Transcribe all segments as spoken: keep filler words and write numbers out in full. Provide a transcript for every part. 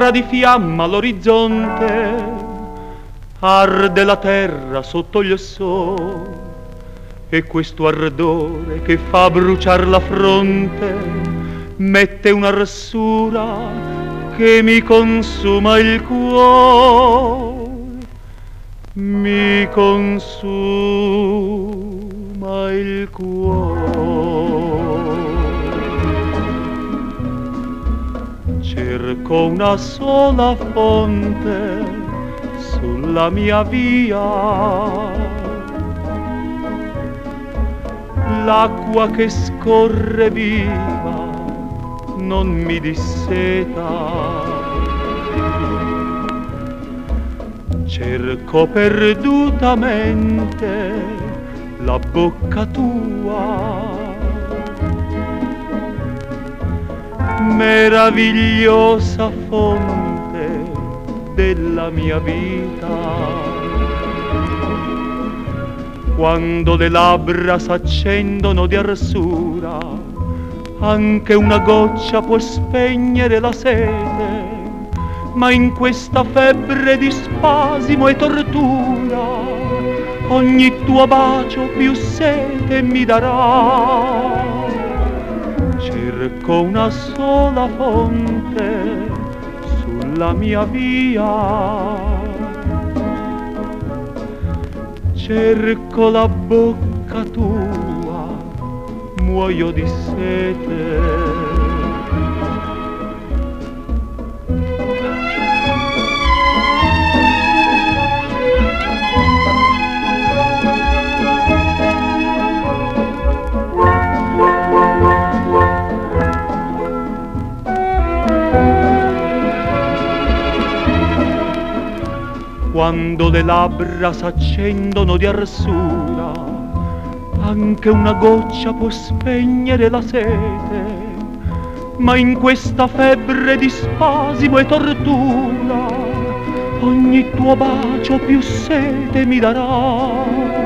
un'aurora di fiamma all'orizzonte, arde la terra sotto il sole, e questo ardore che fa bruciar la fronte mette una rassura che mi consuma il cuore, mi consuma il cuore. Cerco una sola fonte sulla mia via, l'acqua che scorre viva non mi disseta. Cerco perdutamente la bocca tua, meravigliosa fonte della mia vita. Quando le labbra s'accendono di arsura, anche una goccia può spegnere la sete, ma in questa febbre di spasimo e tortura ogni tuo bacio più sete mi darà. Cerco una sola fonte sulla mia via, cerco la bocca tua, muoio di sete. Quando le labbra s'accendono di arsura, anche una goccia può spegnere la sete, ma in questa febbre di spasimo e tortura ogni tuo bacio più sete mi darà.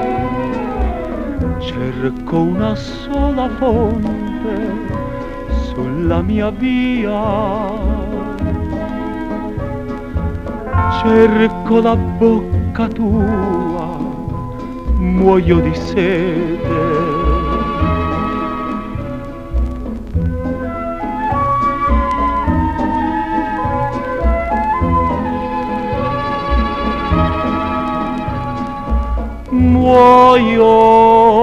Cerco una sola fonte sulla mia via, cerco la bocca tua, muoio di sete. Muoio